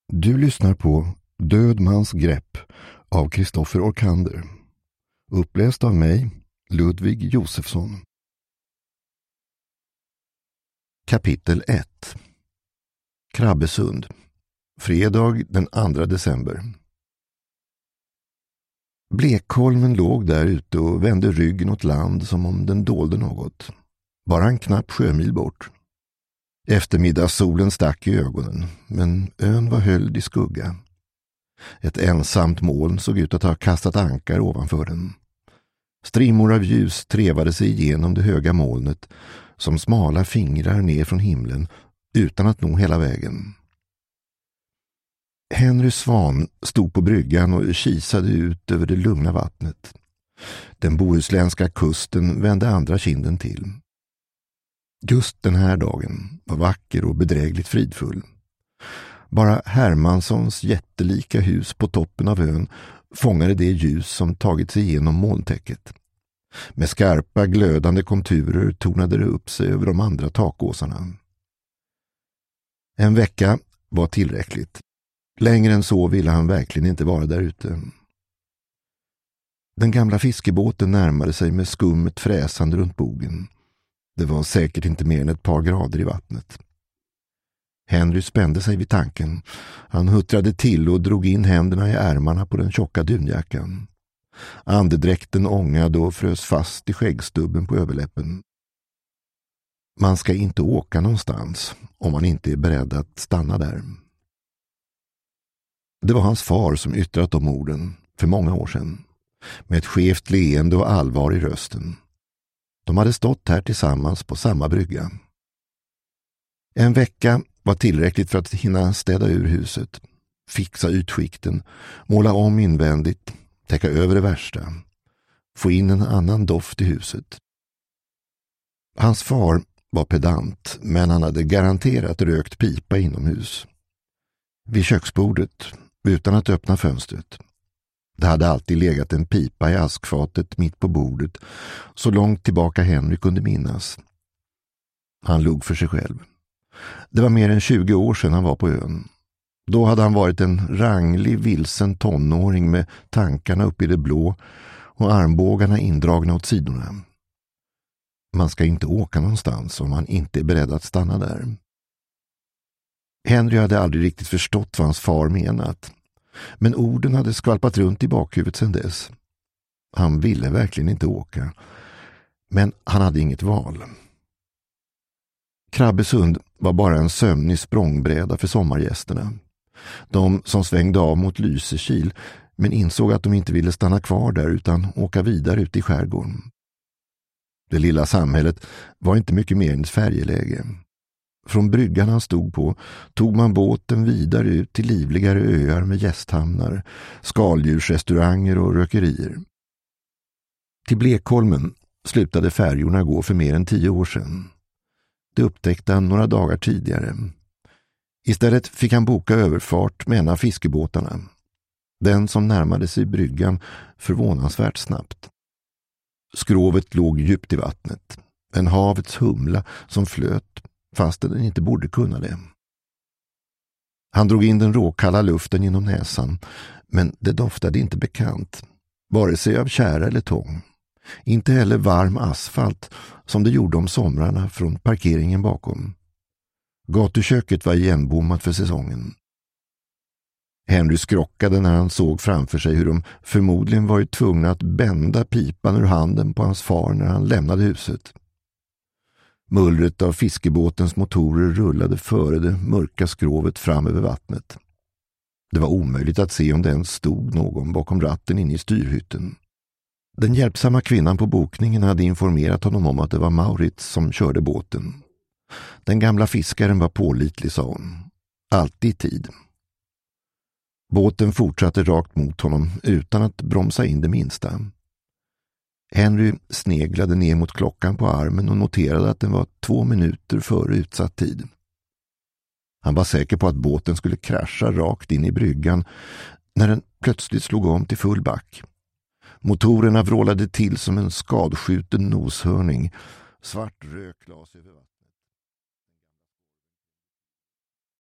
Du lyssnar på Död mans grepp av Kristoffer Orkander. Uppläst av mig, Ludvig Josefsson. Kapitel 1. Krabbesund. Fredag den 2 december. Blekholmen låg där ute och vände ryggen åt land som om den dolde något. Bara en knapp sjömil bort. Eftermiddagssolen stack i ögonen, men ön var höljd i skugga. Ett ensamt moln såg ut att ha kastat ankar ovanför den. Strimmor av ljus trevade sig igenom det höga molnet som smala fingrar ner från himlen utan att nå hela vägen. Henry Svan stod på bryggan och kisade ut över det lugna vattnet. Den bohuslänska kusten vände andra kinden till. Just den här dagen var vacker och bedrägligt fridfull. Bara Hermanssons jättelika hus på toppen av ön fångade det ljus som tagit sig igenom molntäcket. Med skarpa glödande konturer tornade det upp sig över de andra takåsarna. En vecka var tillräckligt. Längre än så ville han verkligen inte vara där ute. Den gamla fiskebåten närmade sig med skummet fräsande runt bogen. Det var säkert inte mer än ett par grader i vattnet. Henry spände sig vid tanken. Han huttrade till och drog in händerna i ärmarna på den tjocka dunjackan. Andedräkten ångade och frös fast i skäggstubben på överläppen. Man ska inte åka någonstans om man inte är beredd att stanna där. Det var hans far som yttrat de orden för många år sedan, med ett skevt leende och allvar i rösten. De hade stått här tillsammans på samma brygga. En vecka var tillräckligt för att hinna städa ur huset, fixa utskikten, måla om invändigt, täcka över det värsta, få in en annan doft i huset. Hans far var pedant, men han hade garanterat rökt pipa inomhus. Vid köksbordet, utan att öppna fönstret. Det hade alltid legat en pipa i askfatet mitt på bordet, så långt tillbaka Henry kunde minnas. Han log för sig själv. Det var mer än 20 år sedan han var på ön. Då hade han varit en ranglig, vilsen tonåring med tankarna upp i det blå och armbågarna indragna åt sidorna. Man ska inte åka någonstans om man inte är beredd att stanna där. Henry hade aldrig riktigt förstått vad hans far menat. Men orden hade skvalpat runt i bakhuvudet sedan dess. Han ville verkligen inte åka. Men han hade inget val. Krabbesund var bara en sömnig språngbräda för sommargästerna. De som svängde av mot Lysekil men insåg att de inte ville stanna kvar där utan åka vidare ut i skärgården. Det lilla samhället var inte mycket mer än ett färjeläge. Från bryggan han stod på tog man båten vidare ut till livligare öar med gästhamnar, skaldjursrestauranger och rökerier. Till Blekholmen slutade färjorna gå för mer än 10 år sedan. Det upptäckte han några dagar tidigare. Istället fick han boka överfart med en av fiskebåtarna. Den som närmade sig bryggan förvånansvärt snabbt. Skrovet låg djupt i vattnet. En havets humla som flöt fast den inte borde kunna det. Han drog in den råkalla luften genom näsan, men det doftade inte bekant, vare sig av tjära eller tång. Inte heller varm asfalt som det gjorde om somrarna från parkeringen bakom. Gatuköket var igenbommat för säsongen. Henry skrockade när han såg framför sig hur de förmodligen varit tvungna att bända pipan ur handen på hans far när han lämnade huset. Mullret av fiskebåtens motorer rullade före det mörka skrovet fram över vattnet. Det var omöjligt att se om det ens stod någon bakom ratten inne i styrhytten. Den hjälpsamma kvinnan på bokningen hade informerat honom om att det var Maurits som körde båten. Den gamla fiskaren var pålitlig, sa hon. Alltid i tid. Båten fortsatte rakt mot honom utan att bromsa in det minsta. Henry sneglade ner mot klockan på armen och noterade att den var 2 minuter före utsatt tid. Han var säker på att båten skulle krascha rakt in i bryggan när den plötsligt slog om till full back. Motorerna vrålade till som en skadskjuten noshörning. Svart rök las över vattnet.